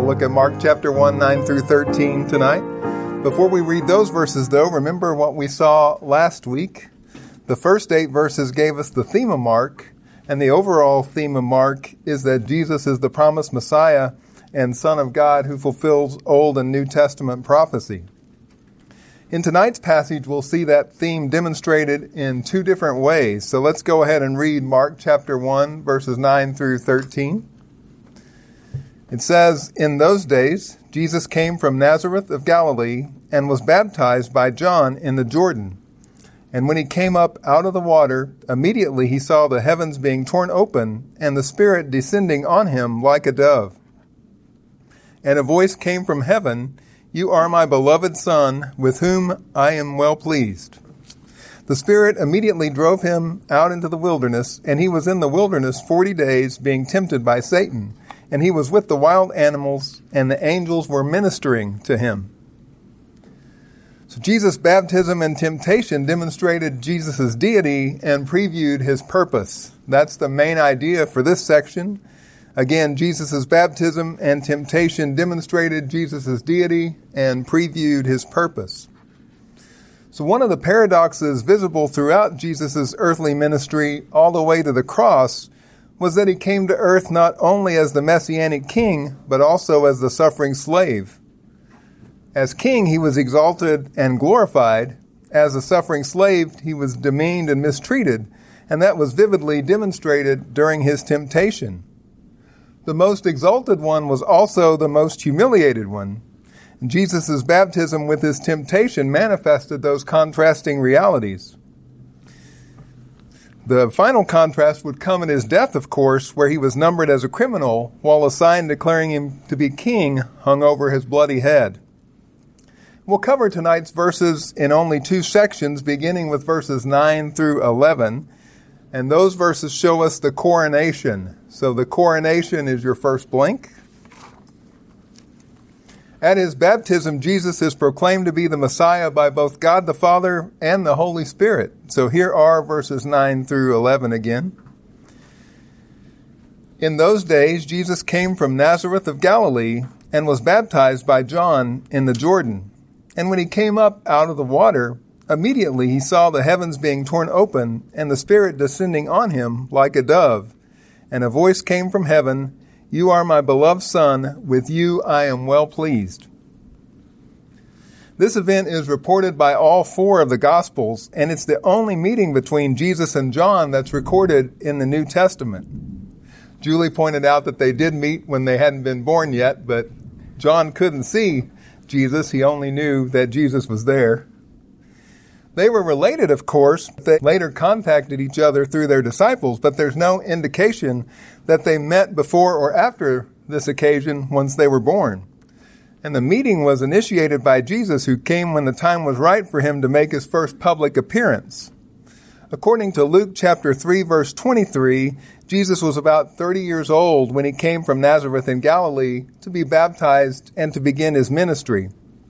to look at Mark chapter 1, 9 through 13 tonight. Before we read those verses, though, remember what we saw last week. The first 8 verses gave us the theme of Mark, and the overall theme of Mark is that Jesus is the promised Messiah and Son of God who fulfills Old and New Testament prophecy. In tonight's passage, we'll see that theme demonstrated in 2 different ways. So let's go ahead and read Mark chapter 1, verses 9 through 13. It says, "In those days, Jesus came from Nazareth of Galilee and was baptized by John in the Jordan. And when he came up out of the water, immediately he saw the heavens being torn open and the Spirit descending on him like a dove. And a voice came from heaven, 'You are my beloved Son, with whom I am well pleased.' The Spirit immediately drove him out into the wilderness, and he was in the wilderness 40 days, being tempted by Satan. And he was with the wild animals, and the angels were ministering to him." So Jesus' baptism and temptation demonstrated Jesus' deity and previewed his purpose. That's the main idea for this section. Again, Jesus' baptism and temptation demonstrated Jesus' deity and previewed his purpose. So one of the paradoxes visible throughout Jesus' earthly ministry all the way to the cross was that he came to earth not only as the Messianic king, but also as the suffering slave. As king, he was exalted and glorified. As a suffering slave, he was demeaned and mistreated, and that was vividly demonstrated during his temptation. The most exalted one was also the most humiliated one. Jesus' baptism with his temptation manifested those contrasting realities. The final contrast would come in his death, of course, where he was numbered as a criminal, while a sign declaring him to be king hung over his bloody head. We'll cover tonight's verses in only 2 sections, beginning with verses 9 through 11. And those verses show us the coronation. So the coronation is your first blank. At his baptism, Jesus is proclaimed to be the Messiah by both God the Father and the Holy Spirit. So here are verses 9 through 11 again. "In those days, Jesus came from Nazareth of Galilee and was baptized by John in the Jordan. And when he came up out of the water, immediately he saw the heavens being torn open and the Spirit descending on him like a dove. And a voice came from heaven, 'You are my beloved Son, with you I am well pleased.'" This event is reported by all 4 of the Gospels, and it's the only meeting between Jesus and John that's recorded in the New Testament. Julie pointed out that they did meet when they hadn't been born yet, but John couldn't see Jesus. He only knew that Jesus was there. They were related, of course. They later contacted each other through their disciples, but there's no indication that they met before or after this occasion once they were born. And the meeting was initiated by Jesus, who came when the time was right for him to make his first public appearance. According to Luke chapter 3, verse 23, Jesus was about 30 years old when he came from Nazareth in Galilee to be baptized and to begin his ministry.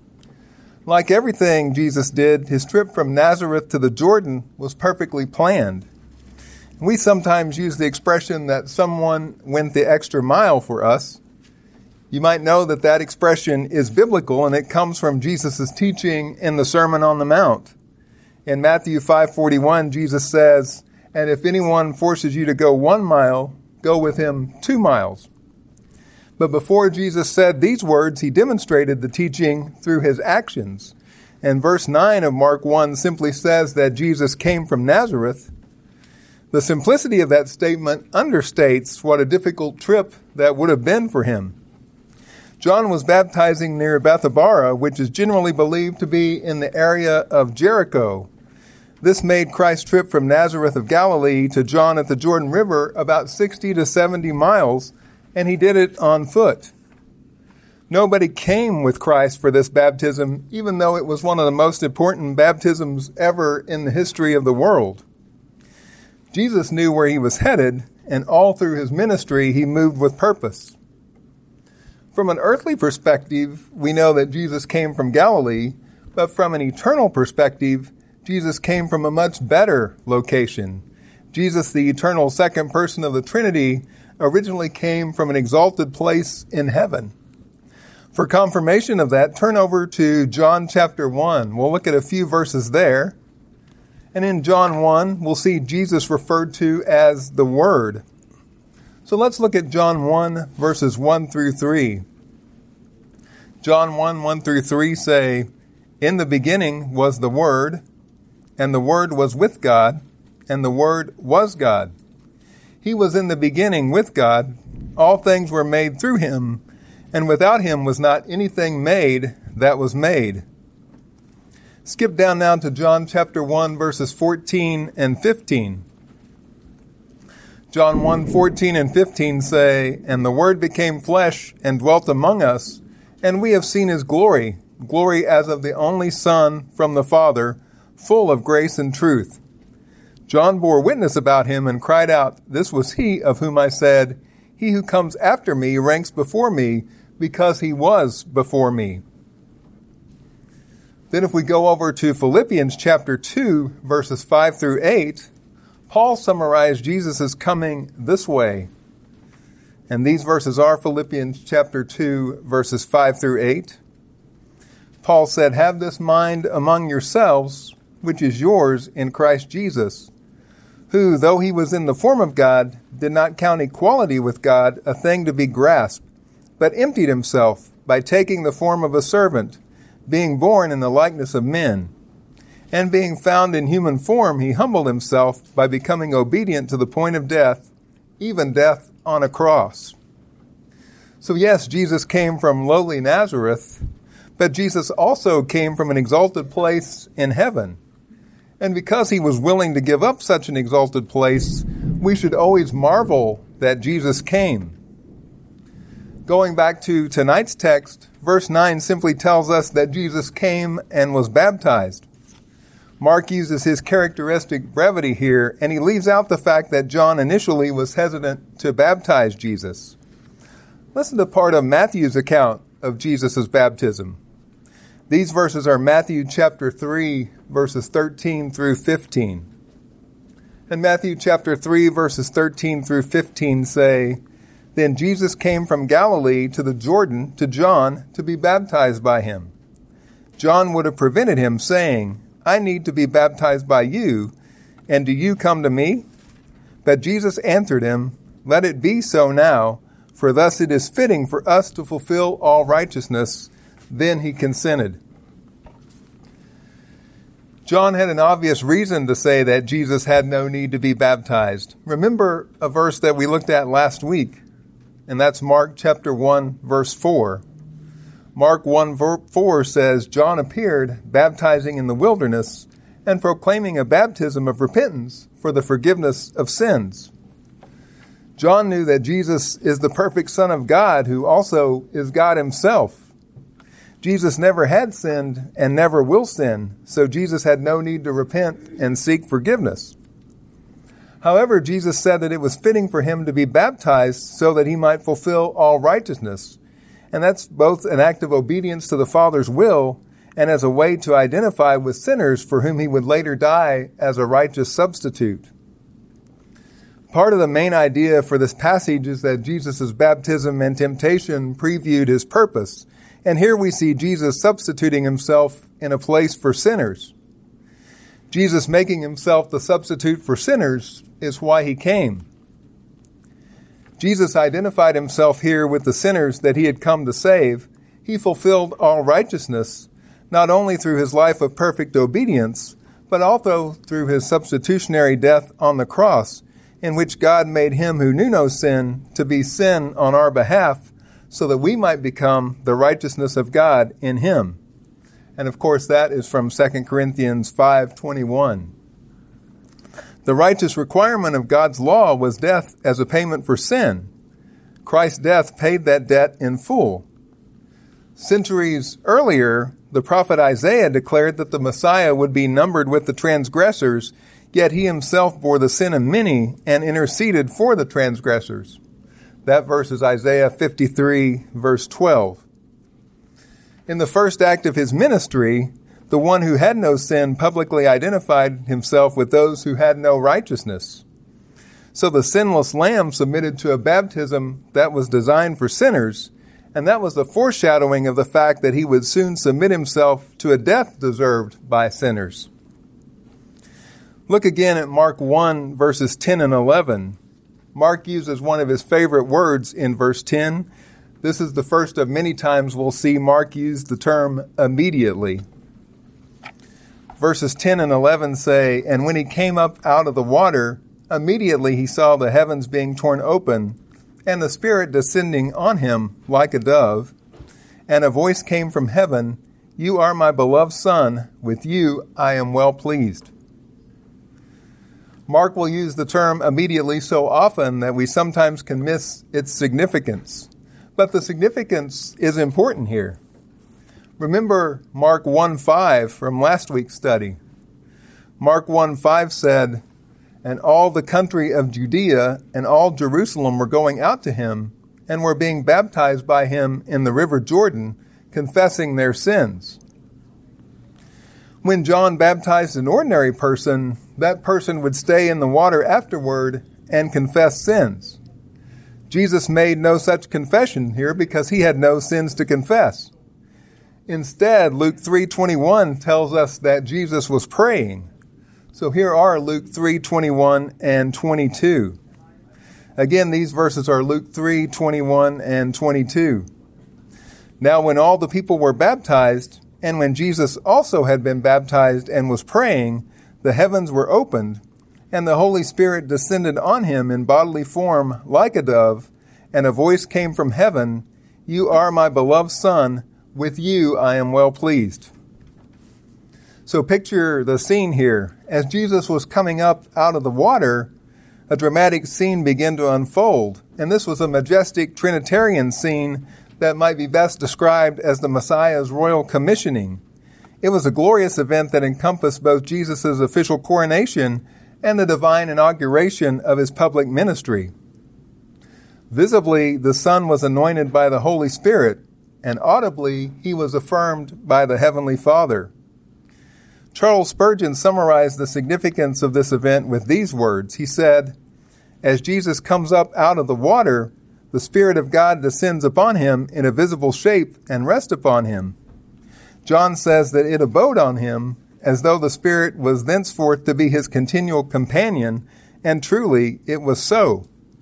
Like everything Jesus did, his trip from Nazareth to the Jordan was perfectly planned. We sometimes use the expression that someone went the extra mile for us. You might know that that expression is biblical, and it comes from Jesus' teaching in the Sermon on the Mount. In Matthew 5:41, Jesus says, "And if anyone forces you to go 1 mile, go with him 2 miles." But before Jesus said these words, he demonstrated the teaching through his actions. And verse 9 of Mark 1 simply says that Jesus came from Nazareth. The simplicity of that statement understates what a difficult trip that would have been for him. John was baptizing near Bethabara, which is generally believed to be in the area of Jericho. This made Christ's trip from Nazareth of Galilee to John at the Jordan River about 60 to 70 miles, and he did it on foot. Nobody came with Christ for this baptism, even though it was one of the most important baptisms ever in the history of the world. Jesus knew where he was headed, and all through his ministry, he moved with purpose. From an earthly perspective, we know that Jesus came from Galilee, but from an eternal perspective, Jesus came from a much better location. Jesus, the eternal second person of the Trinity, originally came from an exalted place in heaven. For confirmation of that, turn over to John chapter 1. We'll look at a few verses there. And in John 1, we'll see Jesus referred to as the Word. So let's look at John 1, verses 1 through 3. John 1, 1 through 3 say, "In the beginning was the Word, and the Word was with God, and the Word was God. He was in the beginning with God. All things were made through him, and without him was not anything made that was made." Skip down now to John chapter 1, verses 14 and 15. John 1, 14 and 15 say, "And the Word became flesh and dwelt among us, and we have seen his glory, glory as of the only Son from the Father, full of grace and truth. John bore witness about him and cried out, 'This was he of whom I said, He who comes after me ranks before me, because he was before me.'" Then if we go over to Philippians chapter 2, verses 5 through 8, Paul summarized Jesus' coming this way. And these verses are Philippians chapter 2, verses 5 through 8. Paul said, "Have this mind among yourselves, which is yours in Christ Jesus, who, though he was in the form of God, did not count equality with God a thing to be grasped, but emptied himself by taking the form of a servant, being born in the likeness of men. And being found in human form, he humbled himself by becoming obedient to the point of death, even death on a cross." So yes, Jesus came from lowly Nazareth, but Jesus also came from an exalted place in heaven. And because he was willing to give up such an exalted place, we should always marvel that Jesus came. Going back to tonight's text, verse 9 simply tells us that Jesus came and was baptized. Mark uses his characteristic brevity here, and he leaves out the fact that John initially was hesitant to baptize Jesus. Listen to part of Matthew's account of Jesus' baptism. These verses are Matthew chapter 3, verses 13 through 15. And Matthew chapter 3, verses 13 through 15 say, "Then Jesus came from Galilee to the Jordan to John to be baptized by him. John would have prevented him, saying, 'I need to be baptized by you, and do you come to me?' But Jesus answered him, 'Let it be so now, for thus it is fitting for us to fulfill all righteousness.' Then he consented." John had an obvious reason to say that Jesus had no need to be baptized. Remember a verse that we looked at last week, and that's Mark chapter 1, verse 4. Mark 1:4 says, "John appeared, baptizing in the wilderness, and proclaiming a baptism of repentance for the forgiveness of sins." John knew that Jesus is the perfect Son of God, who also is God himself. Jesus never had sinned and never will sin, so Jesus had no need to repent and seek forgiveness. However, Jesus said that it was fitting for him to be baptized so that he might fulfill all righteousness. And that's both an act of obedience to the Father's will and as a way to identify with sinners for whom he would later die as a righteous substitute. Part of the main idea for this passage is that Jesus' baptism and temptation previewed his purpose. And here we see Jesus substituting himself in a place for sinners. Jesus making himself the substitute for sinners is why he came. Jesus identified himself here with the sinners that he had come to save. He fulfilled all righteousness, not only through his life of perfect obedience, but also through his substitutionary death on the cross, in which God made him who knew no sin to be sin on our behalf, so that we might become the righteousness of God in him. And of course, that is from 2 Corinthians 5:21. The righteous requirement of God's law was death as a payment for sin. Christ's death paid that debt in full. Centuries earlier, the prophet Isaiah declared that the Messiah would be numbered with the transgressors, yet he himself bore the sin of many and interceded for the transgressors. That verse is Isaiah 53, verse 12. In the first act of his ministry, the one who had no sin publicly identified himself with those who had no righteousness. So the sinless lamb submitted to a baptism that was designed for sinners, And that was the foreshadowing of the fact that he would soon submit himself to a death deserved by sinners. Look again at Mark 1, verses 10 and 11. Mark uses one of his favorite words in verse 10. This is the first of many times we'll see Mark use the term immediately. Verses 10 and 11 say, "And when he came up out of the water, immediately he saw the heavens being torn open, and the Spirit descending on him like a dove. And a voice came from heaven, 'You are my beloved Son, with you I am well pleased.'" Mark will use the term immediately so often that we sometimes can miss its significance. But the significance is important here. Remember Mark 1:5 from last week's study. Mark 1:5 said, "And all the country of Judea and all Jerusalem were going out to him and were being baptized by him in the river Jordan, confessing their sins." When John baptized an ordinary person, that person would stay in the water afterward and confess sins. Jesus made no such confession here because he had no sins to confess. Instead, Luke 3:21 tells us that Jesus was praying. So here are Luke 3:21 and 22. Again, these verses are Luke 3:21 and 22. "Now when all the people were baptized, and when Jesus also had been baptized and was praying, the heavens were opened, and the Holy Spirit descended on him in bodily form like a dove, and a voice came from heaven, 'You are my beloved Son, with you I am well pleased.'" So picture the scene here. As Jesus was coming up out of the water, a dramatic scene began to unfold, and this was a majestic Trinitarian scene that might be best described as the Messiah's royal commissioning. It was a glorious event that encompassed both Jesus' official coronation and the divine inauguration of his public ministry. Visibly, the Son was anointed by the Holy Spirit, and audibly, he was affirmed by the Heavenly Father. Charles Spurgeon summarized the significance of this event with these words. He said, "As Jesus comes up out of the water, the Spirit of God descends upon him in a visible shape and rests upon him. John says that it abode on him as though the Spirit was thenceforth to be his continual companion, and truly it was so.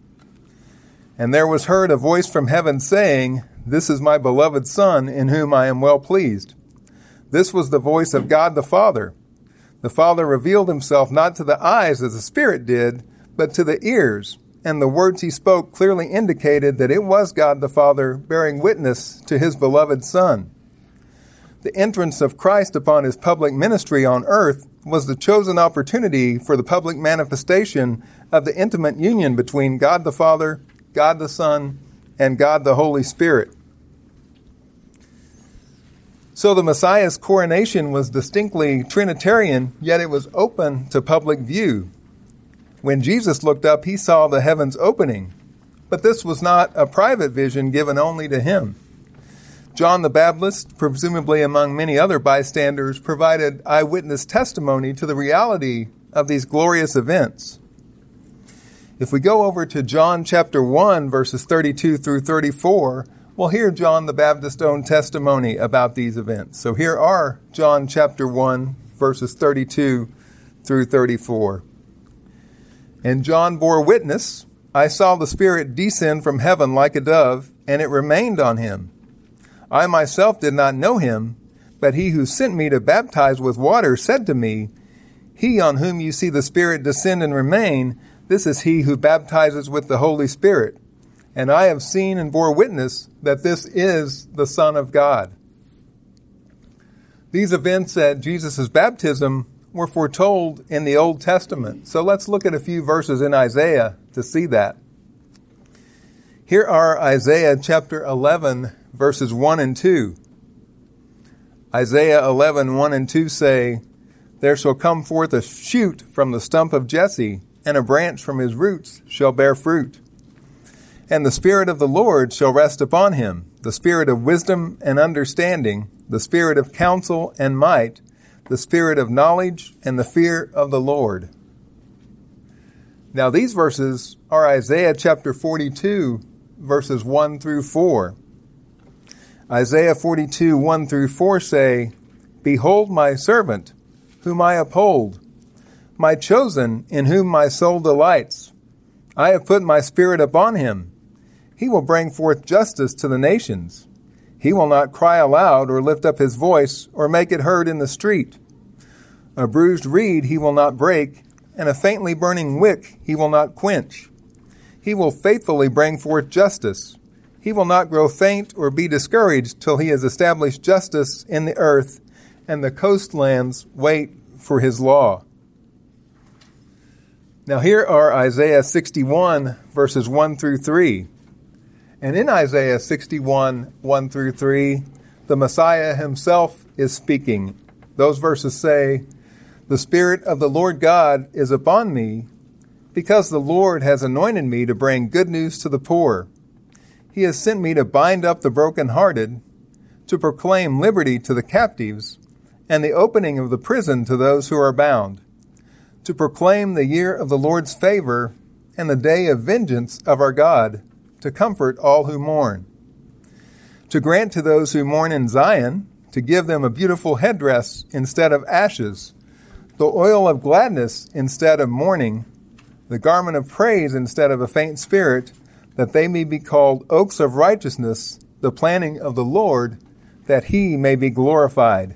And there was heard a voice from heaven saying, 'This is my beloved Son, in whom I am well pleased.' This was the voice of God the Father. The Father revealed himself not to the eyes as the Spirit did, but to the ears, and the words he spoke clearly indicated that it was God the Father bearing witness to his beloved Son. The entrance of Christ upon his public ministry on earth was the chosen opportunity for the public manifestation of the intimate union between God the Father, God the Son, and God the Holy Spirit. So the Messiah's coronation was distinctly Trinitarian, yet it was open to public view. When Jesus looked up, he saw the heavens opening. But this was not a private vision given only to him. John the Baptist, presumably among many other bystanders, provided eyewitness testimony to the reality of these glorious events. If we go over to John chapter 1, verses 32 through 34, we'll hear John the Baptist's own testimony about these events. So here are John chapter 1, verses 32 through 34. "And John bore witness, I saw the Spirit descend from heaven like a dove, and it remained on him. I myself did not know him, but he who sent me to baptize with water said to me, 'He on whom you see the Spirit descend and remain, this is he who baptizes with the Holy Spirit. And I have seen and bore witness that this is the Son of God.'" These events at Jesus' baptism were foretold in the Old Testament. So let's look at a few verses in Isaiah to see that. Here are Isaiah chapter 11, verses 1 and 2. Isaiah 11, 1 and 2 say, "There shall come forth a shoot from the stump of Jesse, and a branch from his roots shall bear fruit. And the Spirit of the Lord shall rest upon him, the Spirit of wisdom and understanding, the Spirit of counsel and might, the Spirit of knowledge and the fear of the Lord." Now these verses are Isaiah chapter 42, verses 1 through 4. Isaiah 42, 1 through 4 say, "Behold my servant, whom I uphold, my chosen, in whom my soul delights. I have put my spirit upon him. He will bring forth justice to the nations. He will not cry aloud or lift up his voice or make it heard in the street. A bruised reed he will not break, and a faintly burning wick he will not quench. He will faithfully bring forth justice. He will not grow faint or be discouraged till he has established justice in the earth, and the coastlands wait for his law." Now here are Isaiah 61, verses 1 through 3. And in Isaiah 61, 1 through 3, the Messiah himself is speaking. Those verses say, "The Spirit of the Lord God is upon me, because the Lord has anointed me to bring good news to the poor. He has sent me to bind up the brokenhearted, to proclaim liberty to the captives, and the opening of the prison to those who are bound, to proclaim the year of the Lord's favor and the day of vengeance of our God, to comfort all who mourn, to grant to those who mourn in Zion, to give them a beautiful headdress instead of ashes, the oil of gladness instead of mourning, the garment of praise instead of a faint spirit, that they may be called oaks of righteousness, the planting of the Lord, that he may be glorified."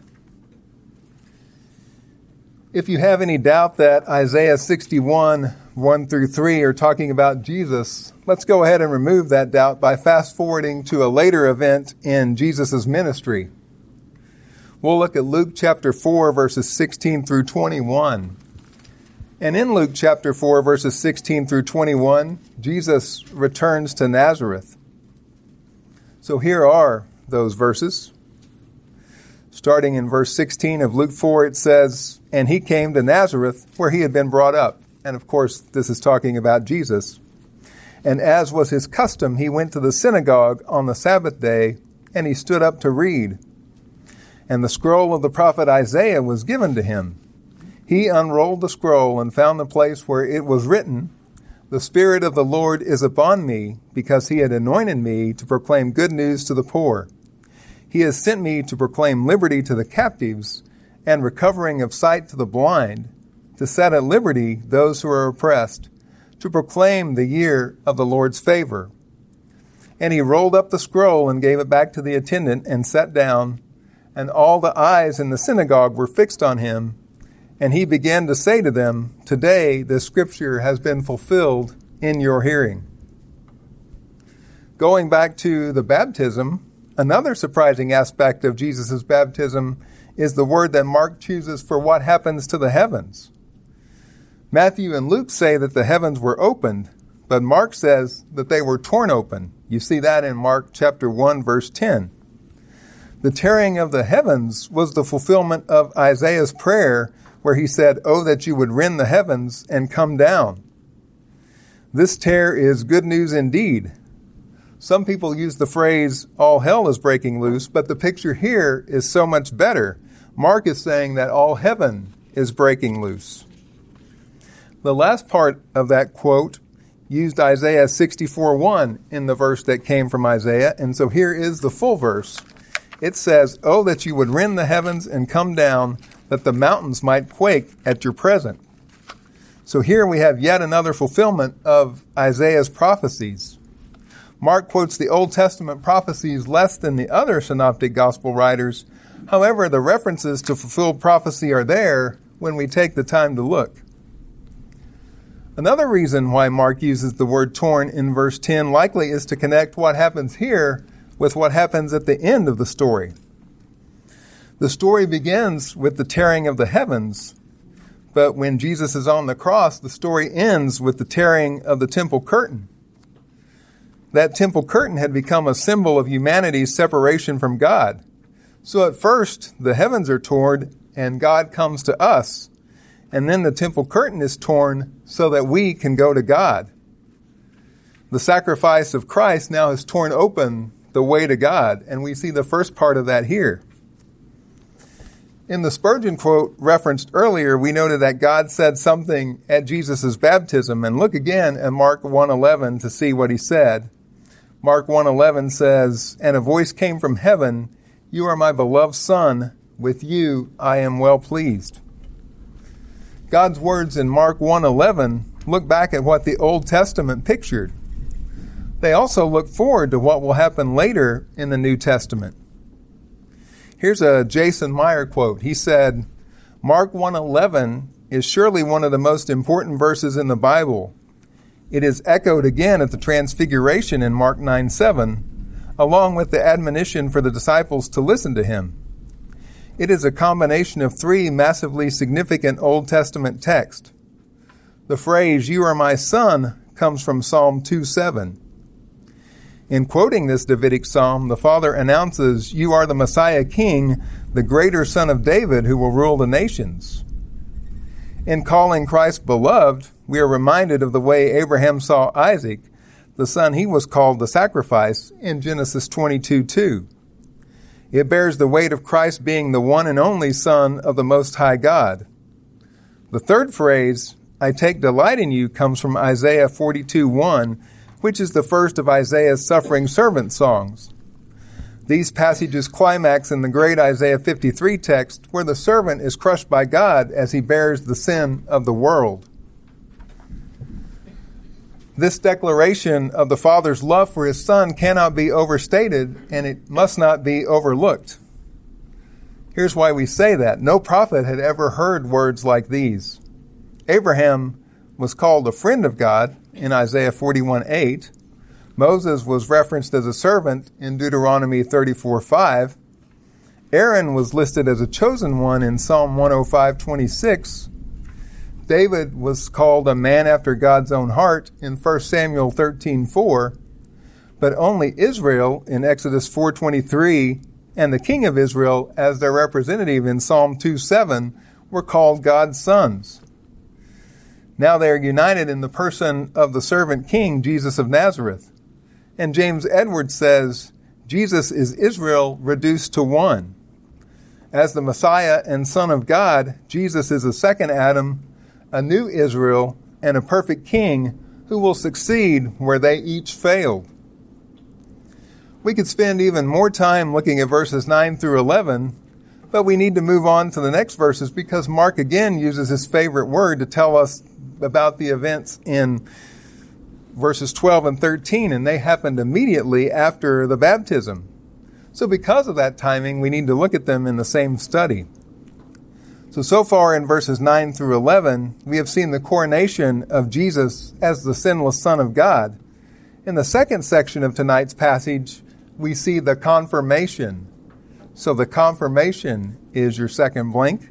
If you have any doubt that Isaiah 61, 1 through 3 are talking about Jesus, let's go ahead and remove that doubt by fast-forwarding to a later event in Jesus' ministry. We'll look at Luke chapter 4, verses 16 through 21. And in Luke chapter 4, verses 16 through 21, Jesus returns to Nazareth. So here are those verses. Starting in verse 16 of Luke 4, it says, "And he came to Nazareth, where he had been brought up." And of course, this is talking about Jesus. "And as was his custom, he went to the synagogue on the Sabbath day, and he stood up to read. And the scroll of the prophet Isaiah was given to him. He unrolled the scroll and found the place where it was written, 'The Spirit of the Lord is upon me, because he had anointed me to proclaim good news to the poor. He has sent me to proclaim liberty to the captives and recovering of sight to the blind, to set at liberty those who are oppressed, to proclaim the year of the Lord's favor.' And he rolled up the scroll and gave it back to the attendant and sat down, and all the eyes in the synagogue were fixed on him. And he began to say to them, 'Today this scripture has been fulfilled in your hearing.'" Going back to the baptism, another surprising aspect of Jesus' baptism is the word that Mark chooses for what happens to the heavens. Matthew and Luke say that the heavens were opened, but Mark says that they were torn open. You see that in Mark chapter 1, verse 10. The tearing of the heavens was the fulfillment of Isaiah's prayer, where he said, "Oh, that you would rend the heavens and come down." This tear is good news indeed. Some people use the phrase, "all hell is breaking loose," but the picture here is so much better. Mark is saying that all heaven is breaking loose. The last part of that quote used Isaiah 64:1 in the verse that came from Isaiah, and so here is the full verse. It says, "Oh, that you would rend the heavens and come down, that the mountains might quake at your presence." So here we have yet another fulfillment of Isaiah's prophecies. Mark quotes the Old Testament prophecies less than the other synoptic gospel writers. However, the references to fulfilled prophecy are there when we take the time to look. Another reason why Mark uses the word torn in verse 10 likely is to connect what happens here with what happens at the end of the story. The story begins with the tearing of the heavens, but when Jesus is on the cross, the story ends with the tearing of the temple curtain. That temple curtain had become a symbol of humanity's separation from God. So at first, the heavens are torn and God comes to us. And then the temple curtain is torn so that we can go to God. The sacrifice of Christ now has torn open the way to God, and we see the first part of that here. In the Spurgeon quote referenced earlier, we noted that God said something at Jesus' baptism, and look again at Mark 1:11 to see what he said. Mark 1:11 says, "And a voice came from heaven, 'You are my beloved Son, with you I am well pleased.'" God's words in Mark 1:11 look back at what the Old Testament pictured. They also look forward to what will happen later in the New Testament. Here's a Jason Meyer quote. He said, "Mark 1:11 is surely one of the most important verses in the Bible. It is echoed again at the Transfiguration in Mark 9:7, along with the admonition for the disciples to listen to him. It is a combination of three massively significant Old Testament texts. The phrase, 'You are my son,' comes from Psalm 2:7. In quoting this Davidic psalm, the Father announces, 'You are the Messiah King, the greater Son of David who will rule the nations.' In calling Christ beloved, we are reminded of the way Abraham saw Isaac, the son he was called to sacrifice, in Genesis 22:2. It bears the weight of Christ being the one and only Son of the Most High God. The third phrase, 'I take delight in you,' comes from Isaiah 42:1, which is the first of Isaiah's suffering servant songs. These passages climax in the great Isaiah 53 text, where the servant is crushed by God as he bears the sin of the world. This declaration of the Father's love for his Son cannot be overstated, and it must not be overlooked. Here's why we say that. No prophet had ever heard words like these. Abraham was called a friend of God in Isaiah 41:8. Moses was referenced as a servant in Deuteronomy 34:5. Aaron was listed as a chosen one in Psalm 105:26. David was called a man after God's own heart in 1 Samuel 13:4. But only Israel in Exodus 4:23 and the king of Israel as their representative in Psalm 2:7 were called God's sons. Now they are united in the person of the servant king, Jesus of Nazareth. And James Edwards says, Jesus is Israel reduced to one. As the Messiah and Son of God, Jesus is a second Adam, a new Israel, and a perfect king who will succeed where they each failed. We could spend even more time looking at verses 9 through 11, but we need to move on to the next verses because Mark again uses his favorite word to tell us about the events in verses 12 and 13, and they happened immediately after the baptism. So because of that timing, we need to look at them in the same study. So far in verses 9 through 11, we have seen the coronation of Jesus as the sinless Son of God. In the second section of tonight's passage, we see the confirmation. So the confirmation is your second blank.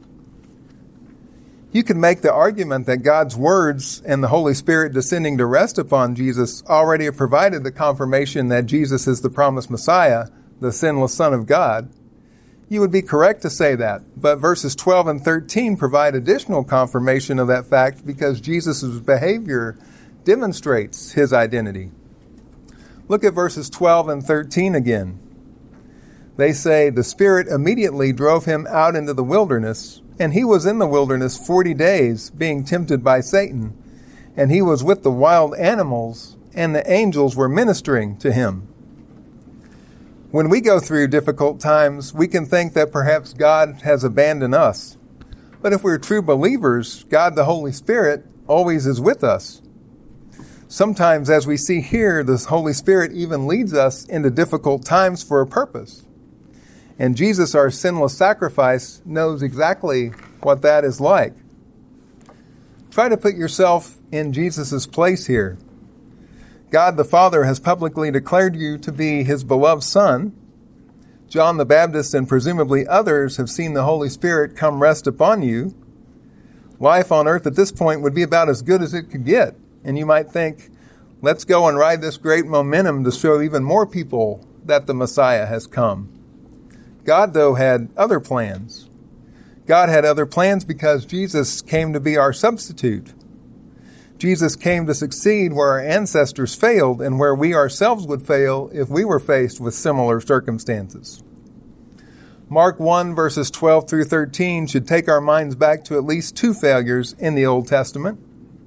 You can make the argument that God's words and the Holy Spirit descending to rest upon Jesus already have provided the confirmation that Jesus is the promised Messiah, the sinless Son of God. You would be correct to say that, but verses 12 and 13 provide additional confirmation of that fact because Jesus' behavior demonstrates his identity. Look at verses 12 and 13 again. They say, the Spirit immediately drove him out into the wilderness, and he was in the wilderness 40 days, being tempted by Satan. And he was with the wild animals, and the angels were ministering to him. When we go through difficult times, we can think that perhaps God has abandoned us. But if we're true believers, God the Holy Spirit always is with us. Sometimes, as we see here, the Holy Spirit even leads us into difficult times for a purpose. And Jesus, our sinless sacrifice, knows exactly what that is like. Try to put yourself in Jesus' place here. God the Father has publicly declared you to be his beloved Son. John the Baptist and presumably others have seen the Holy Spirit come rest upon you. Life on earth at this point would be about as good as it could get. And you might think, let's go and ride this great momentum to show even more people that the Messiah has come. God, though, had other plans. God had other plans because Jesus came to be our substitute. Jesus came to succeed where our ancestors failed and where we ourselves would fail if we were faced with similar circumstances. Mark 1 verses 12 through 13 should take our minds back to at least two failures in the Old Testament.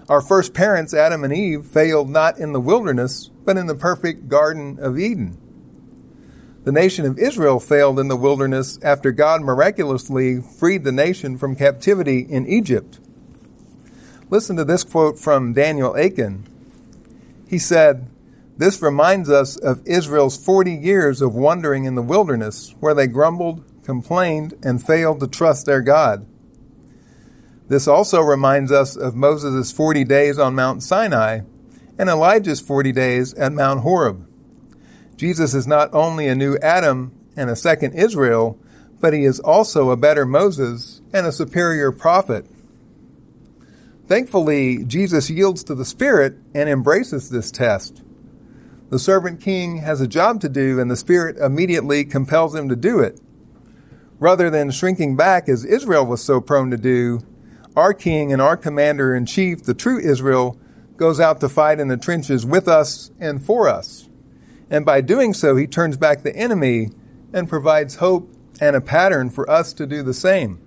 Our first parents, Adam and Eve, failed not in the wilderness, but in the perfect Garden of Eden. The nation of Israel failed in the wilderness after God miraculously freed the nation from captivity in Egypt. Listen to this quote from Daniel Aiken. He said, "This reminds us of Israel's 40 years of wandering in the wilderness, where they grumbled, complained, and failed to trust their God. This also reminds us of Moses' 40 days on Mount Sinai and Elijah's 40 days at Mount Horeb. Jesus is not only a new Adam and a second Israel, but he is also a better Moses and a superior prophet." Thankfully, Jesus yields to the Spirit and embraces this test. The servant king has a job to do, and the Spirit immediately compels him to do it. Rather than shrinking back as Israel was so prone to do, our king and our commander-in-chief, the true Israel, goes out to fight in the trenches with us and for us. And by doing so, he turns back the enemy and provides hope and a pattern for us to do the same.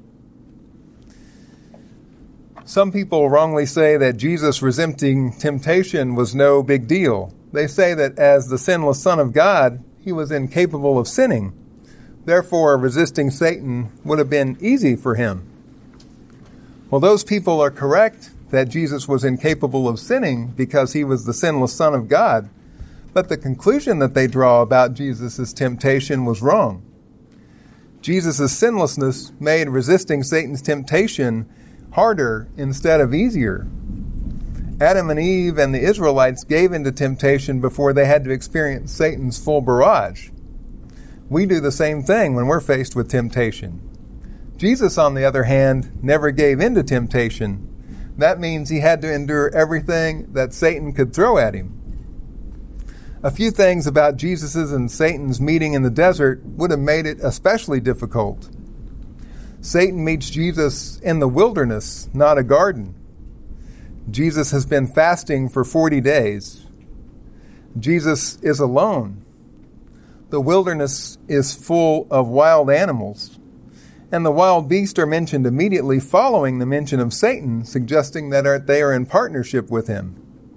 Some people wrongly say that Jesus resisting temptation was no big deal. They say that as the sinless Son of God, he was incapable of sinning. Therefore, resisting Satan would have been easy for him. Well, those people are correct that Jesus was incapable of sinning because he was the sinless Son of God. But the conclusion that they draw about Jesus' temptation was wrong. Jesus' sinlessness made resisting Satan's temptation harder instead of easier. Adam and Eve and the Israelites gave into temptation before they had to experience Satan's full barrage. We do the same thing when we're faced with temptation. Jesus, on the other hand, never gave in to temptation. That means he had to endure everything that Satan could throw at him. A few things about Jesus' and Satan's meeting in the desert would have made it especially difficult. Satan meets Jesus in the wilderness, not a garden. Jesus has been fasting for 40 days. Jesus is alone. The wilderness is full of wild animals. And the wild beasts are mentioned immediately following the mention of Satan, suggesting that they are in partnership with him.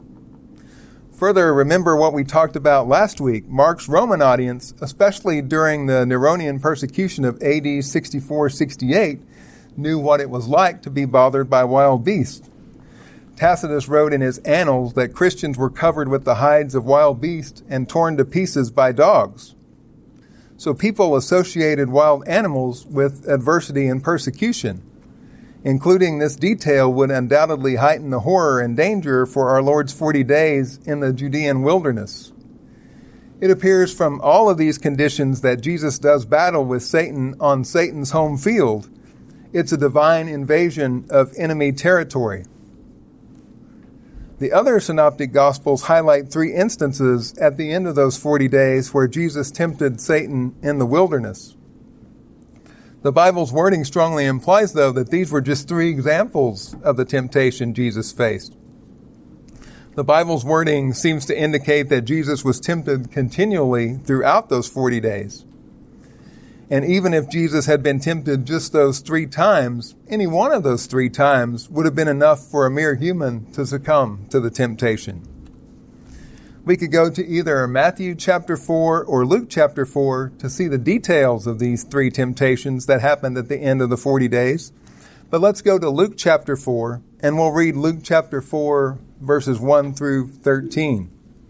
Further, remember what we talked about last week. Mark's Roman audience, especially during the Neronian persecution of AD 64-68, knew what it was like to be bothered by wild beasts. Tacitus wrote in his Annals that Christians were covered with the hides of wild beasts and torn to pieces by dogs. So people associated wild animals with adversity and persecution. Including this detail would undoubtedly heighten the horror and danger for our Lord's 40 days in the Judean wilderness. It appears from all of these conditions that Jesus does battle with Satan on Satan's home field. It's a divine invasion of enemy territory. The other synoptic gospels highlight 3 instances at the end of those 40 days where Jesus tempted Satan in the wilderness. The Bible's wording strongly implies, though, that these were just 3 examples of the temptation Jesus faced. The Bible's wording seems to indicate that Jesus was tempted continually throughout those 40 days. And even if Jesus had been tempted just those 3 times, any one of those 3 times would have been enough for a mere human to succumb to the temptation. We could go to either Matthew chapter 4 or Luke chapter 4 to see the details of these 3 temptations that happened at the end of the 40 days. But let's go to Luke chapter 4, and we'll read Luke chapter 4, verses 1 through 13.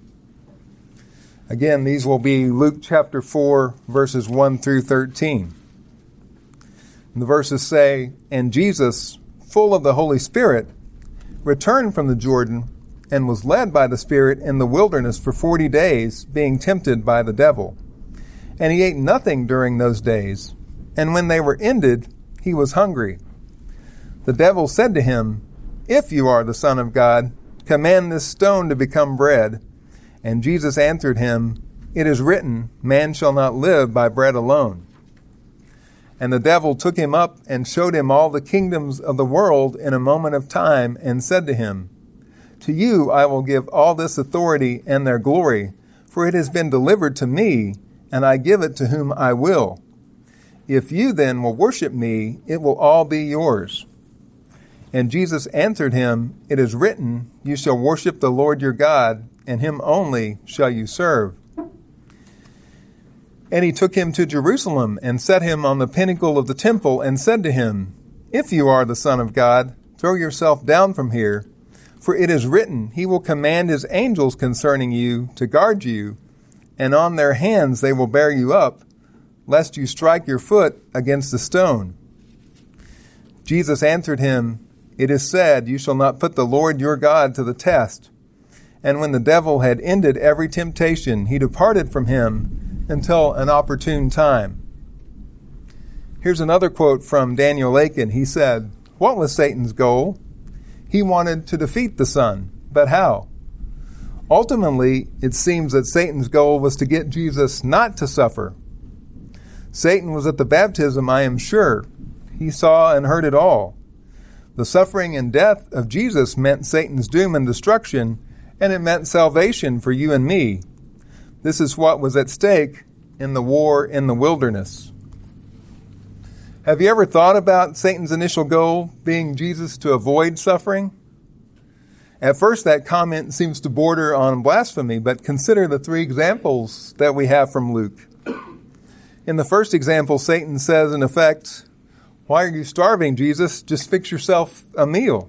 Again, these will be Luke chapter 4, verses 1 through 13. And the verses say, "And Jesus, full of the Holy Spirit, returned from the Jordan and was led by the Spirit in the wilderness for 40 days, being tempted by the devil. And he ate nothing during those days. And when they were ended, he was hungry. The devil said to him, 'If you are the Son of God, command this stone to become bread.' And Jesus answered him, 'It is written, man shall not live by bread alone.' And the devil took him up and showed him all the kingdoms of the world in a moment of time, and said to him, 'To you I will give all this authority and their glory, for it has been delivered to me, and I give it to whom I will. If you then will worship me, it will all be yours.' And Jesus answered him, "It is written, you shall worship the Lord your God, and him only shall you serve." And he took him to Jerusalem and set him on the pinnacle of the temple and said to him, "If you are the Son of God, throw yourself down from here, for it is written, he will command his angels concerning you to guard you, and on their hands they will bear you up, lest you strike your foot against a stone." Jesus answered him, "It is said, you shall not put the Lord your God to the test." And when the devil had ended every temptation, he departed from him until an opportune time. Here's another quote from Daniel Lakin. He said, "What was Satan's goal? He wanted to defeat the Son, but how? Ultimately, it seems that Satan's goal was to get Jesus not to suffer. Satan was at the baptism, I am sure. He saw and heard it all. The suffering and death of Jesus meant Satan's doom and destruction, and it meant salvation for you and me. This is what was at stake in the war in the wilderness." Have you ever thought about Satan's initial goal being Jesus to avoid suffering? At first, that comment seems to border on blasphemy, but consider the three examples that we have from Luke. In the first example, Satan says, in effect, "Why are you starving, Jesus? Just fix yourself a meal."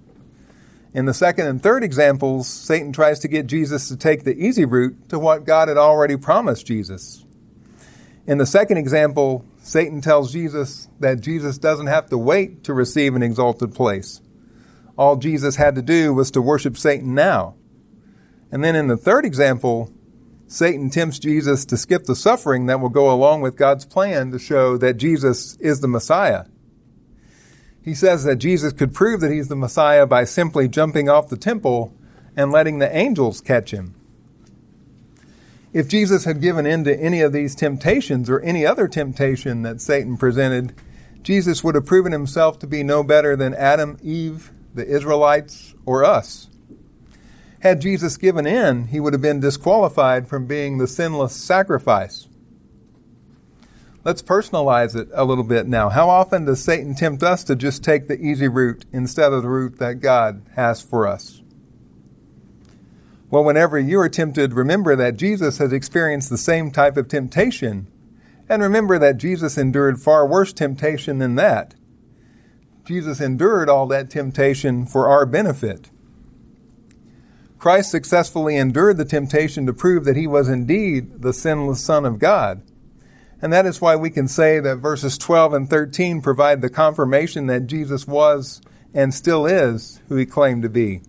In the second and third examples, Satan tries to get Jesus to take the easy route to what God had already promised Jesus. In the second example, Satan tells Jesus that Jesus doesn't have to wait to receive an exalted place. All Jesus had to do was to worship Satan now. And then in the third example, Satan tempts Jesus to skip the suffering that will go along with God's plan to show that Jesus is the Messiah. He says that Jesus could prove that he's the Messiah by simply jumping off the temple and letting the angels catch him. If Jesus had given in to any of these temptations or any other temptation that Satan presented, Jesus would have proven himself to be no better than Adam, Eve, the Israelites, or us. Had Jesus given in, he would have been disqualified from being the sinless sacrifice. Let's personalize it a little bit now. How often does Satan tempt us to just take the easy route instead of the route that God has for us? Well, whenever you are tempted, remember that Jesus has experienced the same type of temptation. And remember that Jesus endured far worse temptation than that. Jesus endured all that temptation for our benefit. Christ successfully endured the temptation to prove that he was indeed the sinless Son of God. And that is why we can say that verses 12 and 13 provide the confirmation that Jesus was and still is who he claimed to be.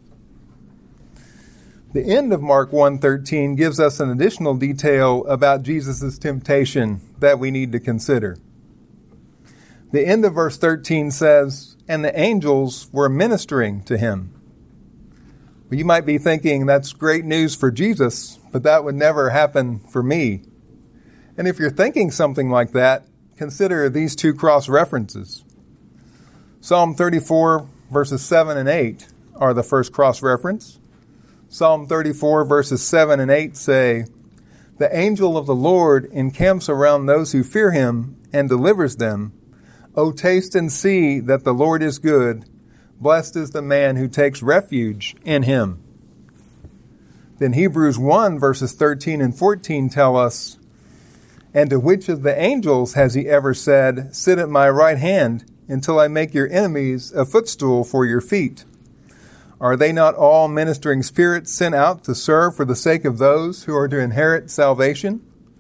The end of Mark 1:13 gives us an additional detail about Jesus' temptation that we need to consider. The end of verse 13 says, "And the angels were ministering to him." Well, you might be thinking that's great news for Jesus, but that would never happen for me. And if you're thinking something like that, consider these two cross-references. Psalm 34, verses 7 and 8 are the first cross-reference. Psalm 34, verses 7 and 8 say, "The angel of the Lord encamps around those who fear him and delivers them. O taste and see that the Lord is good. Blessed is the man who takes refuge in him." Then Hebrews 1, verses 13 and 14 tell us, "And to which of the angels has he ever said, 'Sit at my right hand until I make your enemies a footstool for your feet'? Are they not all ministering spirits sent out to serve for the sake of those who are to inherit salvation?"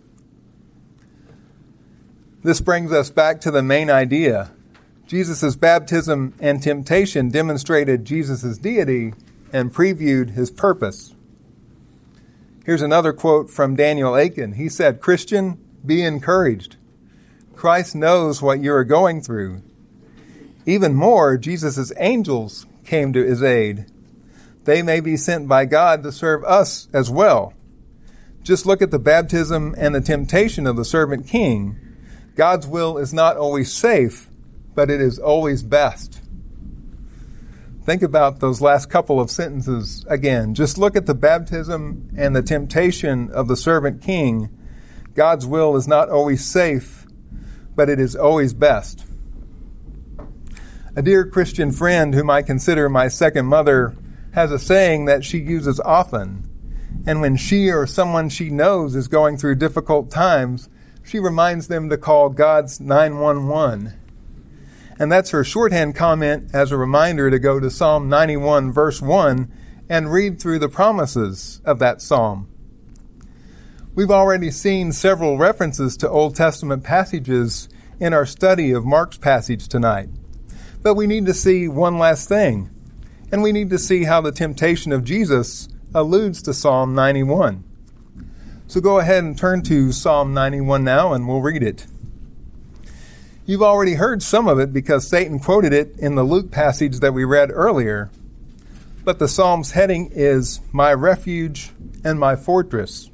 This brings us back to the main idea. Jesus' baptism and temptation demonstrated Jesus' deity and previewed his purpose. Here's another quote from Daniel Lakin. He said, "Christian, be encouraged. Christ knows what you are going through. Even more, Jesus' angels came to his aid. They may be sent by God to serve us as well. Just look at the baptism and the temptation of the servant king. God's will is not always safe, but it is always best." Think about those last couple of sentences again. Just look at the baptism and the temptation of the servant king. God's will is not always safe, but it is always best. A dear Christian friend whom I consider my second mother has a saying that she uses often. And when she or someone she knows is going through difficult times, she reminds them to call God's 911. And that's her shorthand comment as a reminder to go to Psalm 91 verse 1 and read through the promises of that psalm. We've already seen several references to Old Testament passages in our study of Mark's passage tonight. But we need to see one last thing, and we need to see how the temptation of Jesus alludes to Psalm 91. So go ahead and turn to Psalm 91 now, and we'll read it. You've already heard some of it because Satan quoted it in the Luke passage that we read earlier. But the Psalm's heading is My Refuge and My Fortress.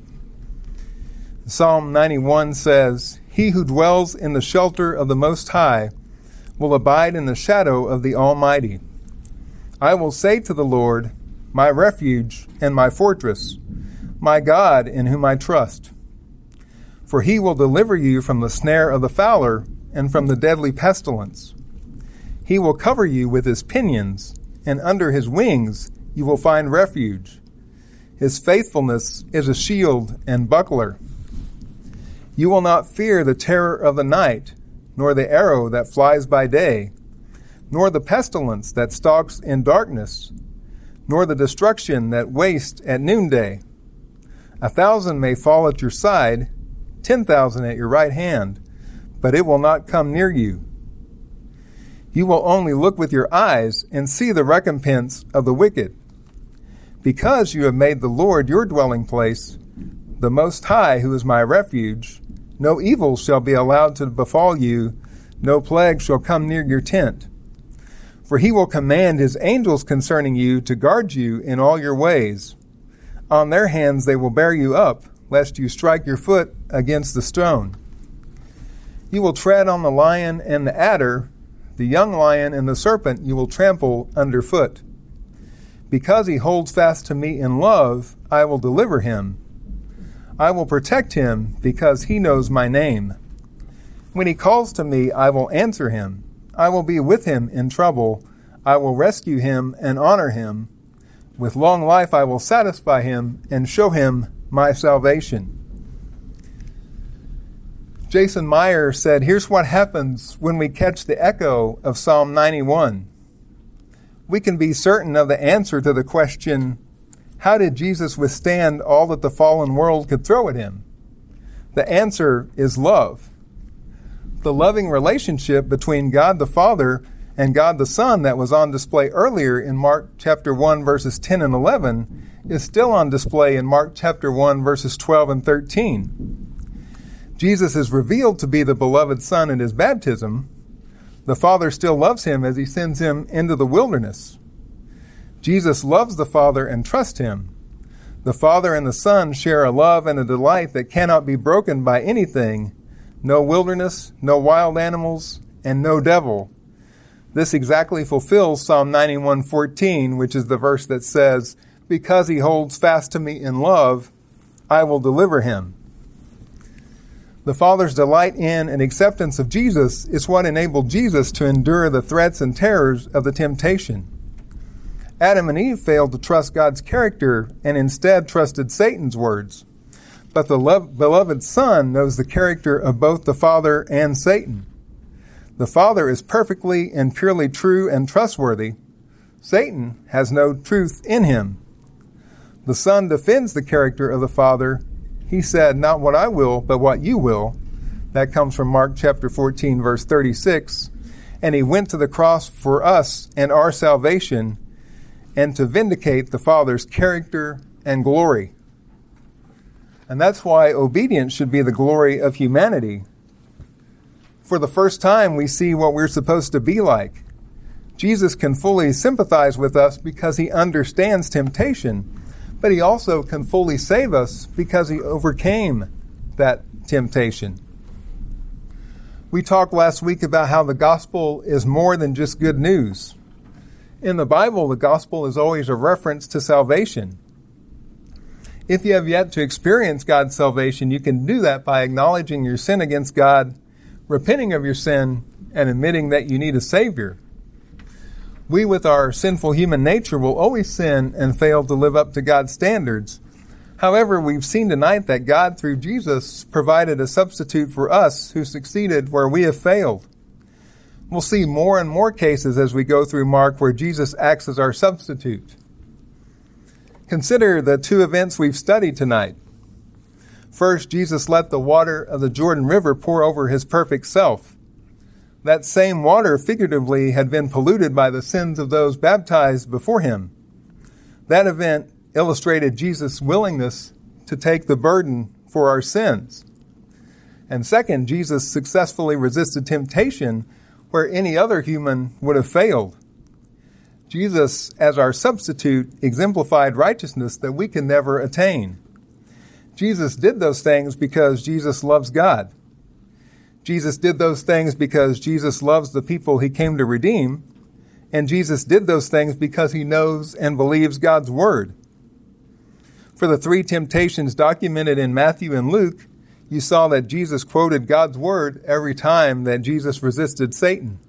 Psalm 91 says, He who dwells in the shelter of the Most High will abide in the shadow of the Almighty. I will say to the Lord, my refuge and my fortress, my God in whom I trust. For he will deliver you from the snare of the fowler and from the deadly pestilence. He will cover you with his pinions, and under his wings you will find refuge. His faithfulness is a shield and buckler. You will not fear the terror of the night, nor the arrow that flies by day, nor the pestilence that stalks in darkness, nor the destruction that wastes at noonday. 1,000 may fall at your side, 10,000 at your right hand, but it will not come near you. You will only look with your eyes and see the recompense of the wicked. Because you have made the Lord your dwelling place, the Most High, who is my refuge, no evil shall be allowed to befall you, no plague shall come near your tent. For he will command his angels concerning you to guard you in all your ways. On their hands they will bear you up, lest you strike your foot against the stone. You will tread on the lion and the adder, the young lion and the serpent you will trample underfoot. Because he holds fast to me in love, I will deliver him. I will protect him because he knows my name. When he calls to me, I will answer him. I will be with him in trouble. I will rescue him and honor him. With long life I will satisfy him and show him my salvation. Jason Meyer said, here's what happens when we catch the echo of Psalm 91. We can be certain of the answer to the question, how did Jesus withstand all that the fallen world could throw at him? The answer is love. The loving relationship between God the Father and God the Son that was on display earlier in Mark chapter 1 verses 10 and 11 is still on display in Mark chapter 1 verses 12 and 13. Jesus is revealed to be the beloved Son in his baptism. The Father still loves him as he sends him into the wilderness. Jesus loves the Father and trusts him. The Father and the Son share a love and a delight that cannot be broken by anything. No wilderness, no wild animals, and no devil. This exactly fulfills Psalm 91:14, which is the verse that says, because he holds fast to me in love, I will deliver him. The Father's delight in and acceptance of Jesus is what enabled Jesus to endure the threats and terrors of the temptation. Adam and Eve failed to trust God's character and instead trusted Satan's words. But the beloved Son knows the character of both the Father and Satan. The Father is perfectly and purely true and trustworthy. Satan has no truth in him. The Son defends the character of the Father. He said, not what I will, but what you will. That comes from Mark chapter 14, verse 36. And he went to the cross for us and our salvation, and to vindicate the Father's character and glory. And that's why obedience should be the glory of humanity. For the first time, we see what we're supposed to be like. Jesus can fully sympathize with us because he understands temptation, but he also can fully save us because he overcame that temptation. We talked last week about how the gospel is more than just good news. In the Bible, the gospel is always a reference to salvation. If you have yet to experience God's salvation, you can do that by acknowledging your sin against God, repenting of your sin, and admitting that you need a Savior. We, with our sinful human nature, will always sin and fail to live up to God's standards. However, we've seen tonight that God, through Jesus, provided a substitute for us who succeeded where we have failed. We'll see more and more cases as we go through Mark where Jesus acts as our substitute. Consider the two events we've studied tonight. First, Jesus let the water of the Jordan River pour over his perfect self. That same water, figuratively, had been polluted by the sins of those baptized before him. That event illustrated Jesus' willingness to take the burden for our sins. And second, Jesus successfully resisted temptation where any other human would have failed. Jesus, as our substitute, exemplified righteousness that we can never attain. Jesus did those things because Jesus loves God. Jesus did those things because Jesus loves the people he came to redeem. And Jesus did those things because he knows and believes God's word. For the three temptations documented in Matthew and Luke, you saw that Jesus quoted God's word every time that Jesus resisted Satan.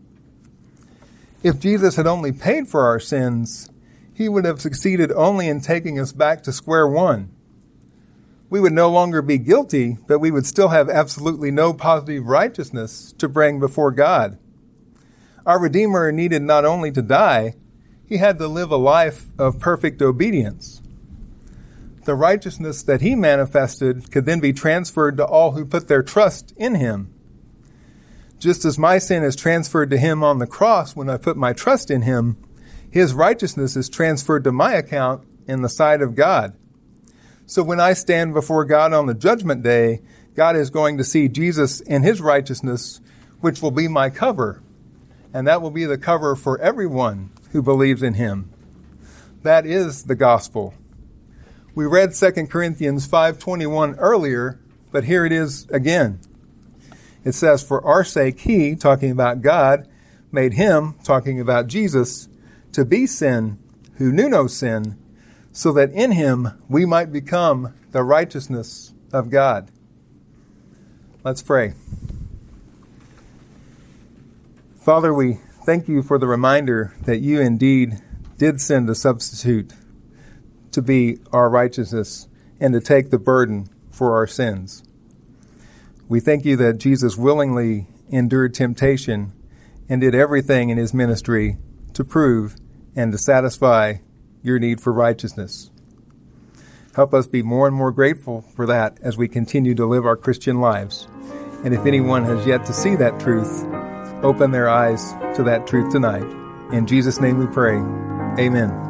If Jesus had only paid for our sins, he would have succeeded only in taking us back to square one. We would no longer be guilty, but we would still have absolutely no positive righteousness to bring before God. Our Redeemer needed not only to die, he had to live a life of perfect obedience. The righteousness that he manifested could then be transferred to all who put their trust in him. Just as my sin is transferred to him on the cross when I put my trust in him, his righteousness is transferred to my account in the sight of God. So when I stand before God on the judgment day, God is going to see Jesus in his righteousness, which will be my cover. And that will be the cover for everyone who believes in him. That is the gospel. We read 2 Corinthians 5:21 earlier, but here it is again. It says, for our sake he, talking about God, made him, talking about Jesus, to be sin who knew no sin, so that in him we might become the righteousness of God. Let's pray. Father, we thank you for the reminder that you indeed did send a substitute to be our righteousness and to take the burden for our sins. We thank you that Jesus willingly endured temptation and did everything in his ministry to prove and to satisfy your need for righteousness. Help us be more and more grateful for that as we continue to live our Christian lives. And if anyone has yet to see that truth, open their eyes to that truth tonight. In Jesus' name we pray. Amen.